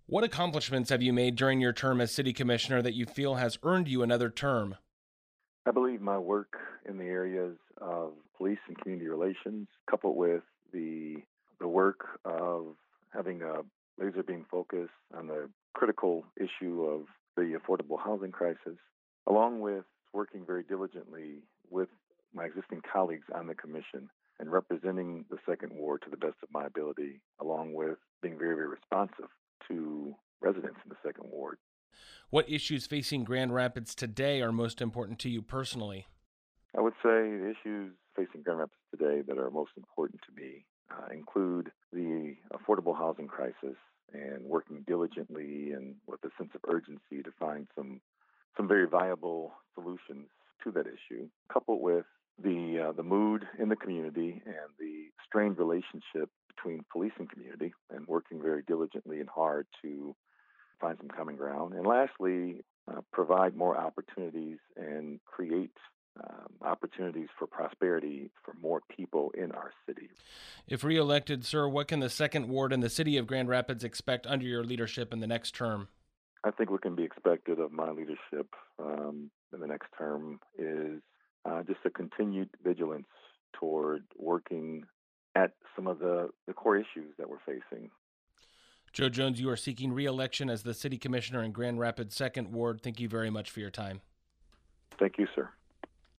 What accomplishments have you made during your term as city commissioner that you feel has earned you another term? I believe my work in the areas of police and community relations, coupled with the work of having a laser beam focus on the critical issue of the affordable housing crisis, along with working very diligently with my existing colleagues on the commission and representing the second ward to the best of my ability, along with being very, very responsive to residents in the second ward. What issues facing Grand Rapids today are most important to you personally? I would say the issues facing Grand Rapids today that are most important to me include the affordable housing crisis and working diligently and with a sense of urgency to find some very viable solutions to that issue, coupled with the mood in the community and the strained relationship between police and community, and working very diligently and hard to find some common ground. And lastly, provide more opportunities and create opportunities for prosperity for more people in our city. If reelected, sir, what can the second ward and the city of Grand Rapids expect under your leadership in the next term? I think what can be expected of my leadership in the next term is just a continued vigilance toward working at some of the core issues that we're facing. Joe Jones, you are seeking reelection as the city commissioner in Grand Rapids' second ward. Thank you very much for your time. Thank you, sir.